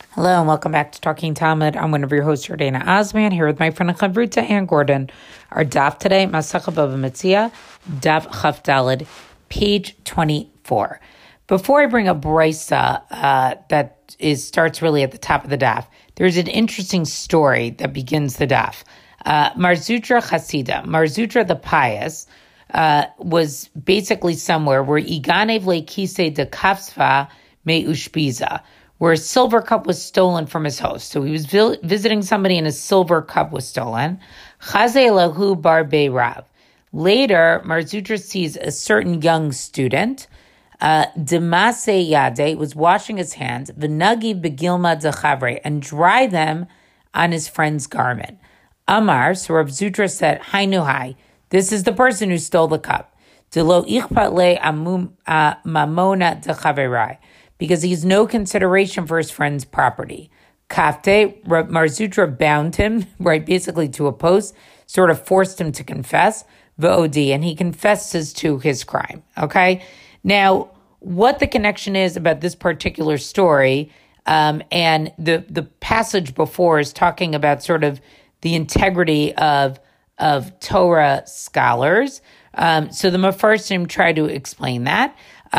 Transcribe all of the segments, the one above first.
Hello and welcome back to Talking Talmud. I'm one of your hosts, Jordana Osman, here with my friend Chavruta Ann Gordon. Our daf today, Masechah Bava Metzia, daf Chaf Daled, page 24. Before I bring up Brisa, starts really at the top of the daf, there's an interesting story that begins the daf. Mar Zutra Chasida, Mar Zutra the pious, was basically somewhere where Iganev le Kise de Kafsva me Ushbiza, where a silver cup was stolen from his host. So he was visiting somebody and a silver cup was stolen. Chaze lahu bar Rav. Later, Mar Zutra sees a certain young student, Demase Yade, was washing his hands, V'nagi begilma dechavre, and dry them on his friend's garment. Amar, so Rav Zutra said, Hainu hai, this is the person who stole the cup. Delo ichpat le mamona dechaverai, because he has no consideration for his friend's property. Kafte, Mar Zutra bound him, right, basically to a post, sort of forced him to confess, V'odi, and he confesses to his crime, okay? Now, what the connection is about this particular story, and the passage before is talking about sort of the integrity of Torah scholars. So the Mefarshim try to explain that,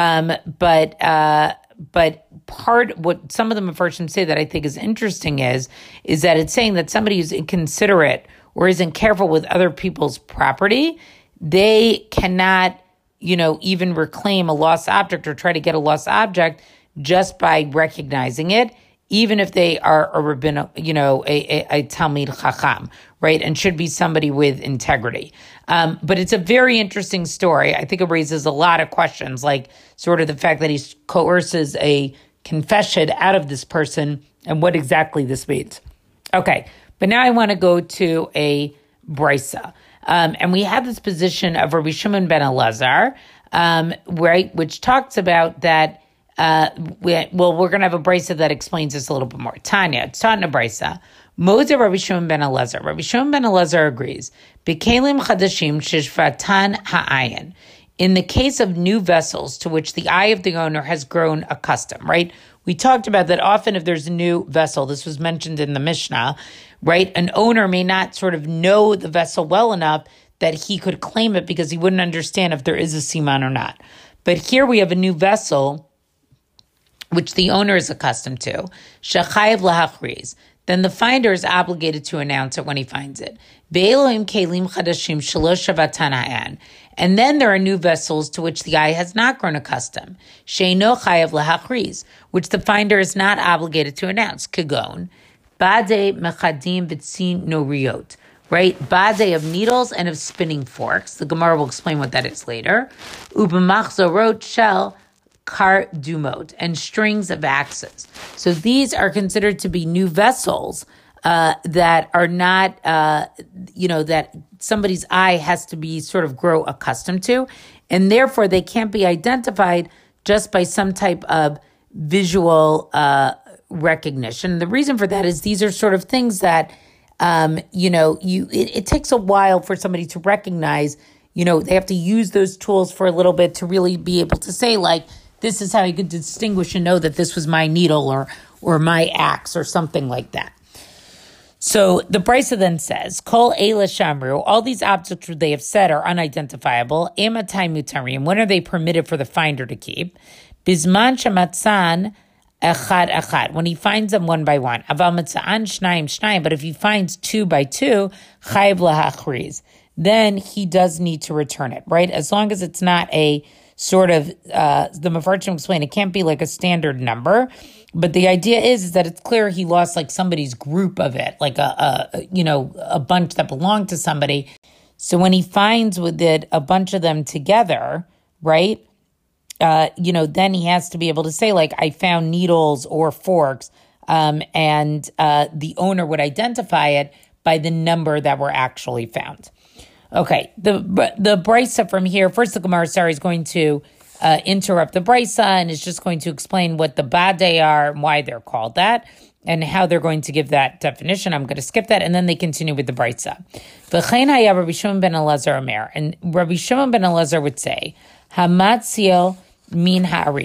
but what some of the Mefarshim say that I think is interesting is that it's saying that somebody who's inconsiderate or isn't careful with other people's property, they cannot, even reclaim a lost object or try to get a lost object just by recognizing it, even if they are a rabbin, a Talmid Chacham, right? And should be somebody with integrity. But it's a very interesting story. I think it raises a lot of questions, like sort of the fact that he coerces a confession out of this person and what exactly this means. Okay, but now I want to go to a brisa. And we have this position of Rabbi Shimon ben Elazar, right, which talks about that. We're going to have a brisa that explains this a little bit more. Tanya, it's taught in a brisa. Moza Rabbi Shimon ben Elazar. Rabbi Shimon ben Elazar agrees. B'kelim chadashim shishvatan ha'ayin. In the case of new vessels to which the eye of the owner has grown accustomed, right? We talked about that often if there's a new vessel, this was mentioned in the Mishnah, right? An owner may not sort of know the vessel well enough that he could claim it because he wouldn't understand if there is a siman or not. But here we have a new vessel which the owner is accustomed to, shechayev lahachriz, then the finder is obligated to announce it when he finds it. Be'elohim kelim chadashim shalosh shavatan ha'an. And then there are new vessels to which the eye has not grown accustomed, sheino chayev lahachriz, which the finder is not obligated to announce, kagon, bade mechadim v'tzin noriot, right? Bade of needles and of spinning forks. The Gemara will explain what that is later. Ubemachzorot shel kar dumot, and strings of axes. So these are considered to be new vessels that are not, that somebody's eye has to be sort of grow accustomed to, and therefore they can't be identified just by some type of visual recognition. The reason for that is these are sort of things that, it takes a while for somebody to recognize. They have to use those tools for a little bit to really be able to say, like, this is how you could distinguish and know that this was my needle or my axe or something like that. So the Brisa then says, Kol Eila Shamru, all these objects they have said are unidentifiable. Ematai mutarim, when are they permitted for the finder to keep? Bizman shamatzan echad, when he finds them one by one. Aval matzaan shnayim, but if he finds two by two, chayiv lahachriz, then he does need to return it, right? As long as it's not a sort of, the Mefarshim explain, it can't be like a standard number, but the idea is that it's clear he lost like somebody's group of it, like a bunch that belonged to somebody. So when he finds with it a bunch of them together, right, then he has to be able to say, like, I found needles or forks, and the owner would identify it by the number that were actually found. Okay, the brisa from here, first the Gemara, is going to interrupt the brisa and is just going to explain what the bade are and why they're called that and how they're going to give that definition. I'm going to skip that, and then they continue with the brisa. V'chein haya Rabbi Shimon ben Elazar omer, and Rabbi Shimon ben Elazar would say, Hamatzil min ha'ari,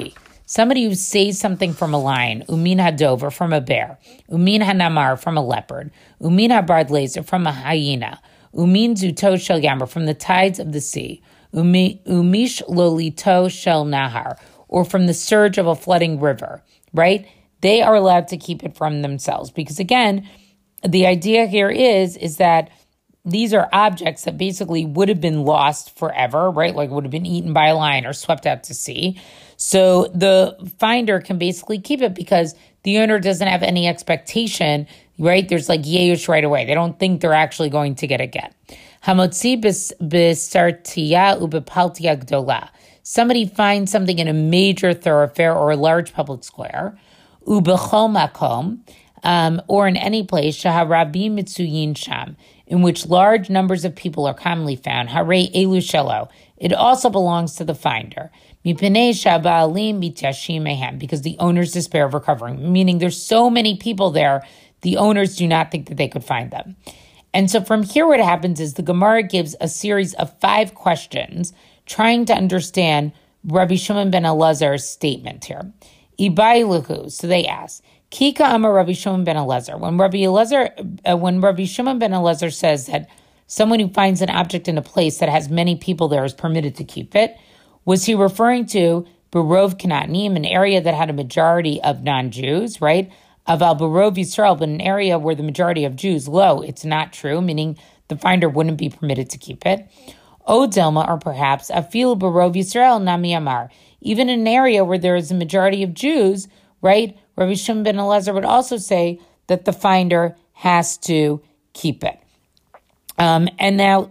somebody who says something from a lion, umin hadover, from a bear, umin hanamar, from a leopard, umin habard laser, from a hyena, umin zuto shel yammer, from the tides of the sea, umish lolito shel nahar, or from the surge of a flooding river, right? They are allowed to keep it from themselves. Because again, the idea here is that these are objects that basically would have been lost forever, right? Like would have been eaten by a lion or swept out to sea. So the finder can basically keep it because the owner doesn't have any expectation, right? There's like yeush right away. They don't think they're actually going to get a get. Hamotzi b'sartiya ubepaltiya gdola. Somebody finds something in a major thoroughfare or a large public square, ubechol makom, or in any place, shaharabim mitzuyin sham, in which large numbers of people are commonly found, hare elu shelo, it also belongs to the finder, mipnei shaba'alim mityashim mehem, because the owners despair of recovering, meaning there's so many people there, the owners do not think that they could find them. And so from here what happens is the Gemara gives a series of 5 questions trying to understand Rabbi Shimon ben Elazar's statement here. Ibailuhu, so they ask, Kika Amar Rabbi Shimon ben Elazar. When Rabbi Shimon ben Elazar says that someone who finds an object in a place that has many people there is permitted to keep it, was he referring to Berov Kananim, an area that had a majority of non-Jews, right? Aval Berov Yisrael, but an area where the majority of Jews, lo, it's not true, meaning the finder wouldn't be permitted to keep it. O Delma, or perhaps Afil Berov Yisrael Nami Amar, even in an area where there is a majority of Jews, right? Rabbi Shimon ben Elazar would also say that the finder has to keep it. And now,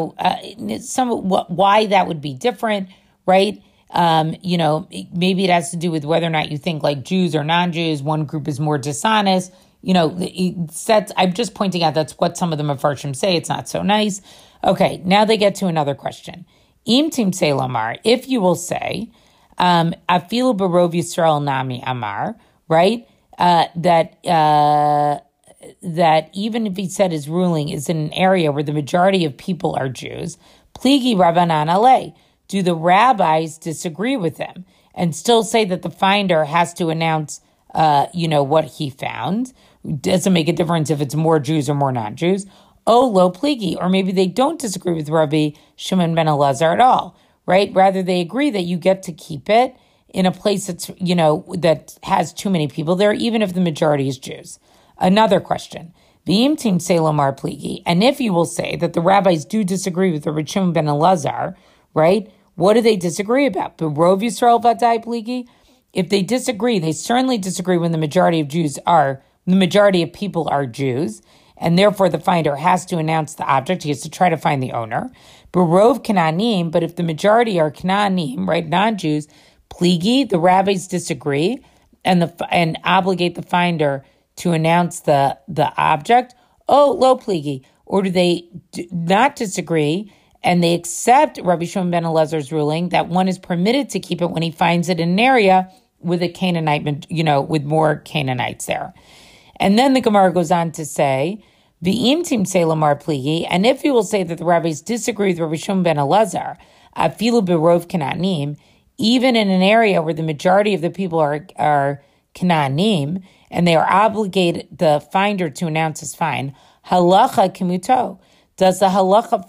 why that would be different, right? Maybe it has to do with whether or not you think like Jews or non-Jews, one group is more dishonest. I'm just pointing out that's what some of the Mefarshim say. It's not so nice. Okay, now they get to another question. Im tim se lamar, if you will say, afilu berov Yisrael nami amar, right? That even if he said his ruling is in an area where the majority of people are Jews, pligi rabbanan alei, do the rabbis disagree with him and still say that the finder has to announce, what he found? Doesn't make a difference if it's more Jews or more non-Jews. Oh, lo pligi, or maybe they don't disagree with Rabbi Shimon ben Elazar at all, right? Rather, they agree that you get to keep it in a place that's, that has too many people there, even if the majority is Jews. Another question. V'im tim selomar pligi, and if you will say that the rabbis do disagree with Rabbi Shimon ben Elazar, right? What do they disagree about? Berov Yisrael vadai pligi? If they disagree, they certainly disagree when the majority of people are Jews, and therefore the finder has to announce the object. He has to try to find the owner. Berov Kananim, but if the majority are Kananim, right, non-Jews, pligi, the rabbis disagree and obligate the finder to announce the object. Oh, lo pligi, or do they not disagree and they accept Rabbi Shimon ben Elazar's ruling that one is permitted to keep it when he finds it in an area with a Canaanite, with more Canaanites there. And then the Gemara goes on to say, V'im tim se lamar pligi, and if you will say that the rabbis disagree with Rabbi Shimon ben Elazar, afilu berov Kananim, even in an area where the majority of the people are Canaanim, and they are obligated the finder to announce his fine, halacha kimuto. Does the halacha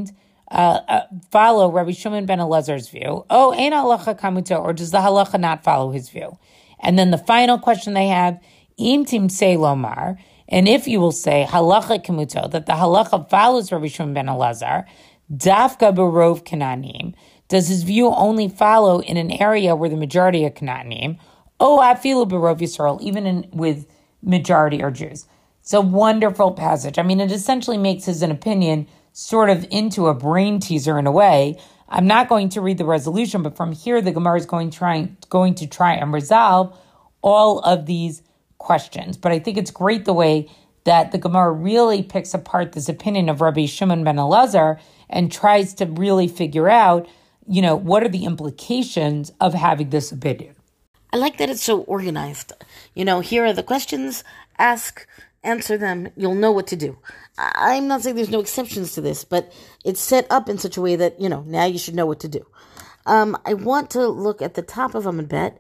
follow Rabbi Shimon ben Elazar's view? Oh, ein halacha kamuto, or does the halacha not follow his view? And then the final question they have, im tim se lomar, and if you will say halacha kimuto, that the halacha follows Rabbi Shimon ben Elazar, dafka berov Canaanim, does his view only follow in an area where the majority are Canaanim? Oh, afilu berov Yisrael, even with majority are Jews. It's a wonderful passage. I mean, it essentially makes his opinion sort of into a brain teaser in a way. I'm not going to read the resolution, but from here, the Gemara is going to try and resolve all of these questions. But I think it's great the way that the Gemara really picks apart this opinion of Rabbi Shimon ben Elazar and tries to really figure out, what are the implications of having this opinion. I like that it's so organized. Here are the questions, ask, answer them, you'll know what to do. I'm not saying there's no exceptions to this, but it's set up in such a way that, now you should know what to do. I want to look at the top of Amud Bet,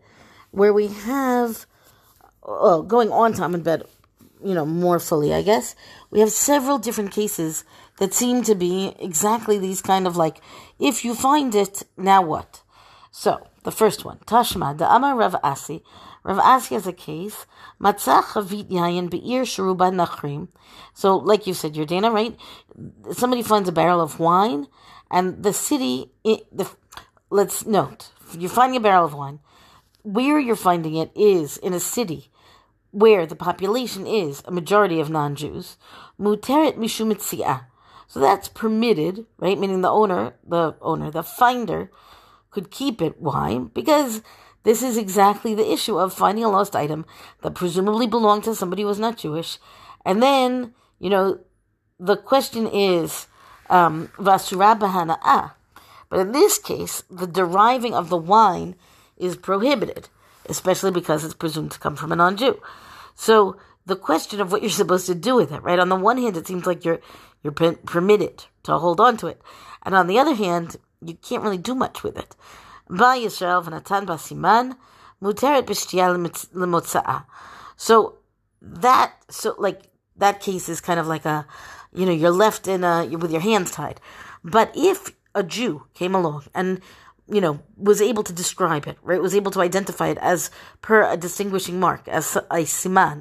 where we have, going on to Amud Bet, more fully, I guess, we have several different cases that seem to be exactly these kind of like, if you find it, now what? So, the first one, Tashma, the Amar Rav Asi. Rav Asi has a case, Matzah Chavit Yayin Be'ir Sheruba Nachrim. So, like you said, you're Dana, right? Somebody finds a barrel of wine, and the city, let's note, you're finding a barrel of wine. Where you're finding it is in a city where the population is a majority of non-Jews. Muteret mishum mitziah. So that's permitted, right? Meaning the finder could keep it. Why? Because this is exactly the issue of finding a lost item that presumably belonged to somebody who was not Jewish. And then, the question is, vasura b'hana'ah. But in this case, the deriving of the wine is prohibited, especially because it's presumed to come from a non-Jew. So the question of what you're supposed to do with it, right? On the one hand, it seems like you're permitted to hold on to it. And on the other hand, you can't really do much with it. Ba Yisrael v'natan basiman muteret b'shtiyah l'motza'a. So that case is kind of like you're left with your hands tied. But if a Jew came along and was able to describe it, right? Was able to identify it as per a distinguishing mark, as a siman,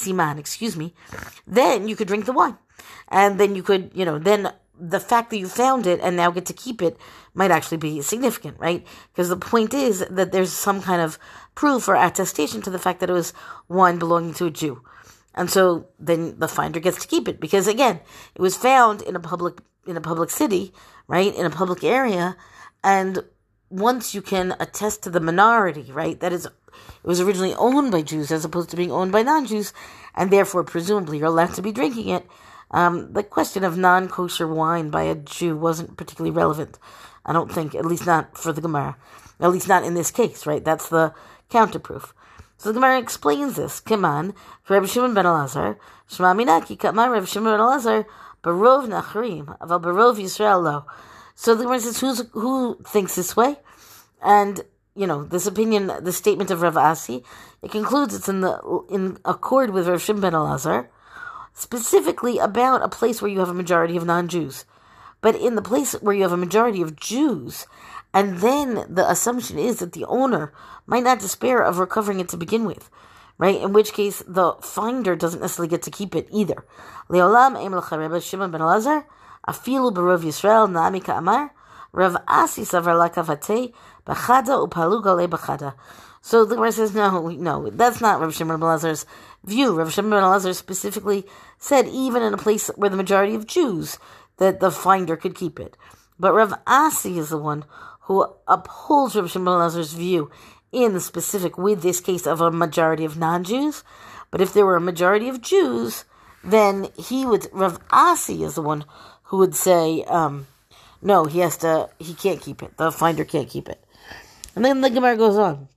then you could drink the wine. And then you could, then the fact that you found it and now get to keep it might actually be significant, right? Because the point is that there's some kind of proof or attestation to the fact that it was wine belonging to a Jew. And so then the finder gets to keep it because, again, it was found in a public city, right? In a public area. And once you can attest to the minority, right, that it was originally owned by Jews as opposed to being owned by non-Jews, and therefore presumably you're allowed to be drinking it, the question of non-kosher wine by a Jew wasn't particularly relevant, I don't think, at least not for the Gemara, at least not in this case, right? That's the counterproof. So the Gemara explains this. Keman, Rabbi Shimon ben Elazar, Shema Minaki, Katma Rabbi Shimon ben Elazar, Barov Nachrim, Aval Barov Yisrael Lo. So the Gemara says, who thinks this way? And, this opinion, the statement of Rav Asi, it concludes it's in accord with Rav Shimon ben Elazar, specifically about a place where you have a majority of non-Jews. But in the place where you have a majority of Jews, and then the assumption is that the owner might not despair of recovering it to begin with, right? In which case, the finder doesn't necessarily get to keep it either. Le'olam em l'cha Rabbi Shimon ben Elazar, afilu barov Yisrael na'ami ka'amar, Rav Asi savar lakavatei, b'chada upalu galei b'chada. So the Gemara says, no, that's not Rav Shimon ben Elazar's view. Rav Shimon ben Elazar specifically said, even in a place where the majority of Jews, that the finder could keep it. But Rav Asi is the one who upholds Rav Shimon ben Elazar's view in the specific, with this case of a majority of non-Jews. But if there were a majority of Jews, then Rav Asi is the one who would say, no, he can't keep it. The finder can't keep it. And then the Gemara goes on.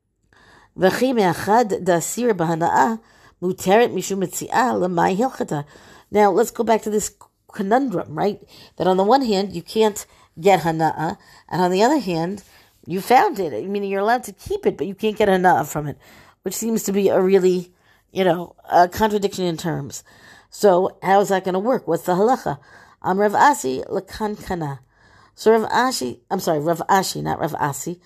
Now, let's go back to this conundrum, right? That on the one hand, you can't get hana'ah, and on the other hand, you found it. I mean, you're allowed to keep it, but you can't get hana'ah from it, which seems to be a really, a contradiction in terms. So, how is that going to work? What's the halacha? Rav Asi l'kankana. So Rav Ashi, not Rav Asi.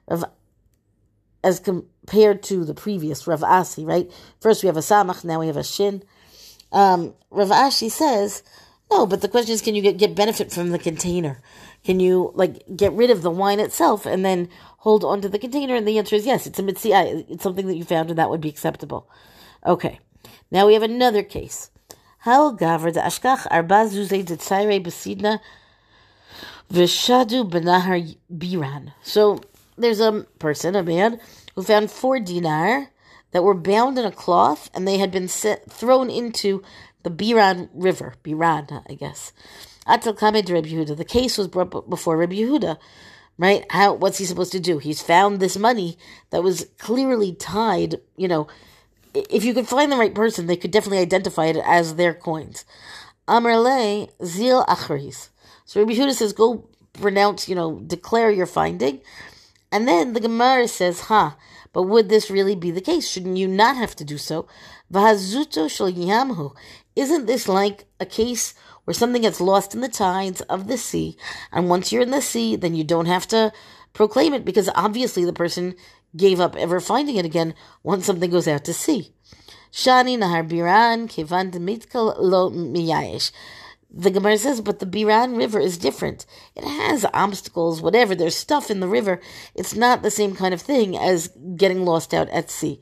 As compared to the previous Rav Asi, right? First we have a samach, now we have a shin. Rav Ashi says, no, but the question is, can you get benefit from the container? Can you, get rid of the wine itself and then hold onto the container? And the answer is yes, it's a mitziah. It's something that you found and that would be acceptable. Okay. Now we have another case. Hal gaver de ashkach arba zuzei de tzairei besidna v'shadu benahar biran. So there's a man, who found 4 dinar that were bound in a cloth and they had been thrown into the Biran River. Biran, I guess. Atal Kamed Reb Yehuda. The case was brought before Reb Yehuda, right? What's he supposed to do? He's found this money that was clearly tied, if you could find the right person, they could definitely identify it as their coins. Amar le zil achris. So Reb Yehuda says, go pronounce, declare your finding. And then the Gemara says, but But would this really be the case? Shouldn't you not have to do so? V'hazuto shel yamhu. Isn't this like a case where something gets lost in the tides of the sea, and once you're in the sea, then you don't have to proclaim it, because obviously the person gave up ever finding it again once something goes out to sea. Shani nahar biran kivan demitkal lo miyayesh. The Gemara says, but the Biran River is different. It has obstacles, whatever. There's stuff in the river. It's not the same kind of thing as getting lost out at sea.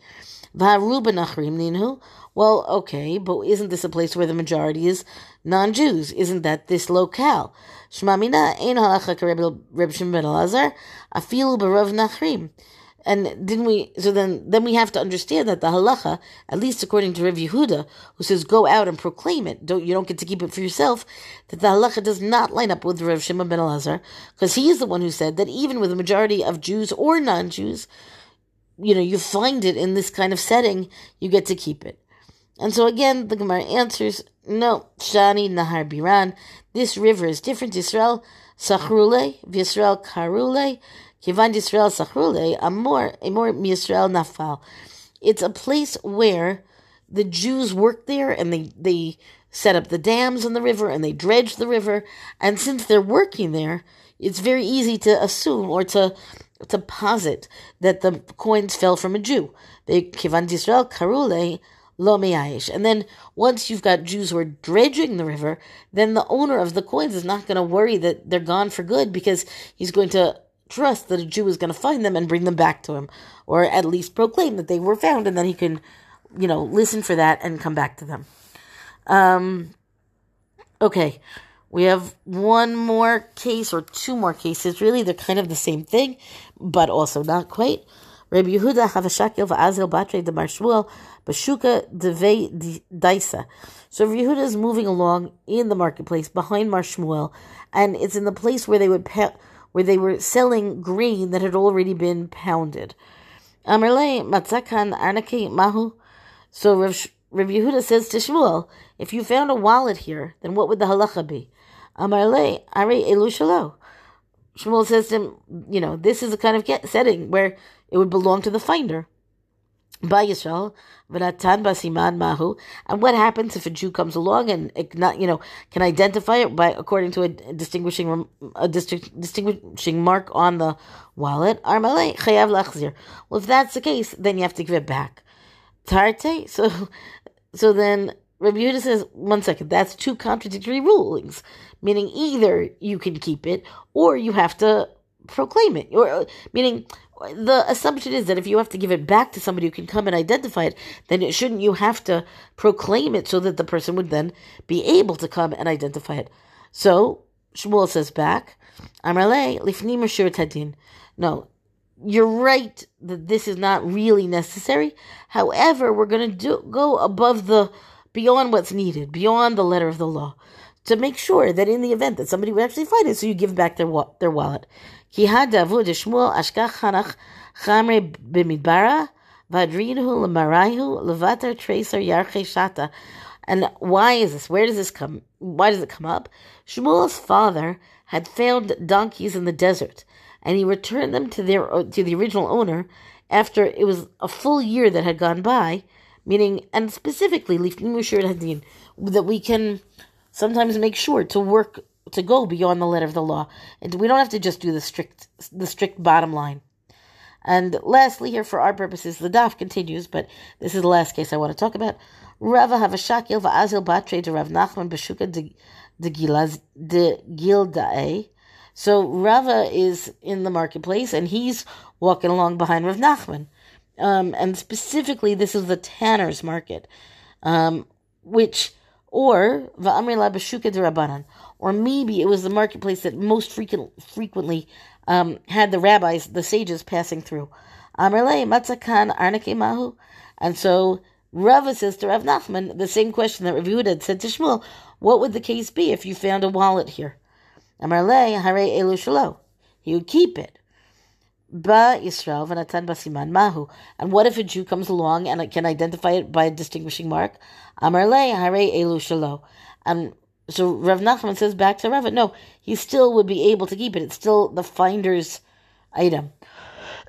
Well, okay, but isn't this a place where the majority is non-Jews? Isn't that this locale? And didn't we? So then we have to understand that the halacha, at least according to Rav Yehuda, who says go out and proclaim it, you don't get to keep it for yourself, that the halacha does not line up with Rav Shimon ben Elazar, because he is the one who said that even with a majority of Jews or non-Jews, you find it in this kind of setting, you get to keep it. And so again, the Gemara answers, no, Shani Nahar Biran, this river is different. Yisrael Sachrule, Yisrael Karule, Kivan Yisrael Sachrule, Amor Yisrael Nafal. It's a place where the Jews work there, and they set up the dams on the river, and they dredge the river, and since they're working there, it's very easy to assume or to posit that the coins fell from a Jew. They Kivan Yisrael Karule Lo Meyayish. And then once you've got Jews who are dredging the river, then the owner of the coins is not going to worry that they're gone for good, because he's going to trust that a Jew is going to find them and bring them back to him, or at least proclaim that they were found, and then he can, listen for that and come back to them. Okay, we have one more case, or two more cases. Really, they're kind of the same thing, but also not quite. Rabbi Yehuda Havashakil v'Azil Batre de Mar Shmuel Bashuka Devei Daisa. So Rabbi Yehuda is moving along in the marketplace behind Mar Shmuel, and it's in the place where they were selling grain that had already been pounded. Amarle matzakan arnake mahu. So Rabbi Yehuda says to Shmuel, if you found a wallet here, then what would the halacha be? Amarle are elu shalo. Shmuel says to him, this is a kind of setting where it would belong to the finder. By Yisrael, v'natan basiman mahu. And what happens if a Jew comes along and can identify it according to a distinguishing mark on the wallet? Armalei chayav lachzir. Well, if that's the case, then you have to give it back. Tarte. So then Rabbi Yehuda says, 1 second, that's two contradictory rulings, meaning either you can keep it or you have to proclaim it, or meaning the assumption is that if you have to give it back to somebody who can come and identify it, then shouldn't you have to proclaim it so that the person would then be able to come and identify it? So Shmuel says back, Amarle lifnim reshut hadin. No, you're right that this is not really necessary. However, we're going to go beyond what's needed, beyond the letter of the law, to make sure that in the event that somebody would actually find it, so you give back their wallet. Ki hadavu de Shmuel ashkach chanach chamre b'midbara v'adrinuhu l'marayhu levatar tracer yarche shata. And why is this? Where does this come? Why does it come up? Shmuel's father had found donkeys in the desert, and he returned them to the original owner after it was a full year that had gone by. Meaning, and specifically, that we can sometimes make sure to go beyond the letter of the law, and we don't have to just do the strict bottom line. And lastly, here for our purposes, the daf continues, but this is the last case I want to talk about. Rava Havashakil va'azil batre de Rav Nachman b'shuka de Gildae. So Rava is in the marketplace, and he's walking along behind Rav Nachman. And specifically, this is the tanner's market, or maybe it was the marketplace that most frequently had the rabbis, the sages, passing through. And so Rava says to Rav Nachman the same question that Rav Yehuda had said to Shmuel: what would the case be if you found a wallet here? He would keep it. Ba Yisrael v'natan basiman mahu. And what if a Jew comes along and can identify it by a distinguishing mark? Amar le hare elu shalo. And so Rav Nachman says back to Rava, no, he still would be able to keep it. It's still the finder's item.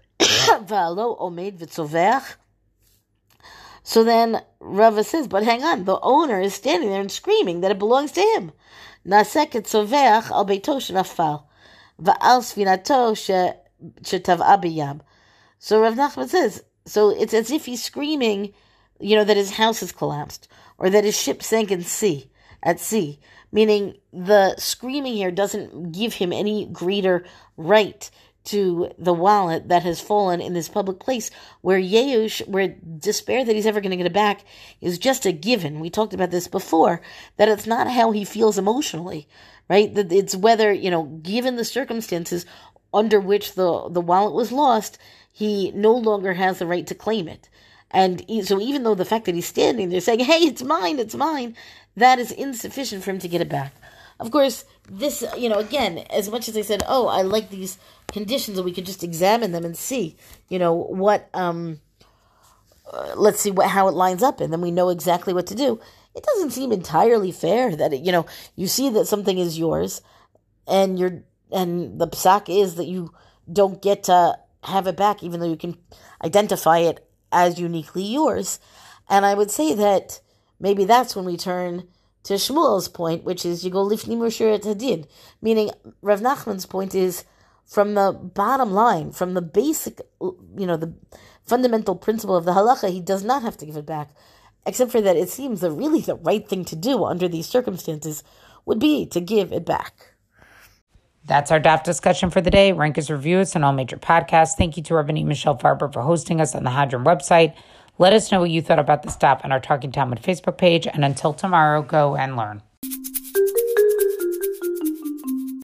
V'alo omed v'tzoveach. So then Rava says, but hang on, the owner is standing there and screaming that it belongs to him. Nasek et tzoveach al beito shenafal. Va'al svinato shetav'a b'yam. So Rav Nachman says, so it's as if he's screaming, that his house has collapsed, or that his ship sank at sea. Meaning the screaming here doesn't give him any greater right to the wallet that has fallen in this public place where despair that he's ever going to get it back is just a given. We talked about this before, that it's not how he feels emotionally, right? That it's whether, given the circumstances under which the wallet was lost, he no longer has the right to claim it. And so even though the fact that he's standing there saying, hey, it's mine, that is insufficient for him to get it back. Of course, this, again, as much as I said, I like these conditions, and we could just examine them and see, what, let's see how it lines up, and then we know exactly what to do. It doesn't seem entirely fair that, you see that something is yours, and the psak is that you don't get to have it back, even though you can identify it as uniquely yours. And I would say that maybe that's when we turn to Shmuel's point, which is you go lifnim r'shurat hadin, meaning Rav Nachman's point is from the bottom line, from the basic, the fundamental principle of the halacha, he does not have to give it back, except for that it seems that really the right thing to do under these circumstances would be to give it back. That's our DAF discussion for the day. Rank us, review us on all major podcasts. Thank you to Rabbanit Michelle Farber for hosting us on the Hadran website. Let us know what you thought about this DAF on our Talking Talmud Facebook page. And until tomorrow, go and learn.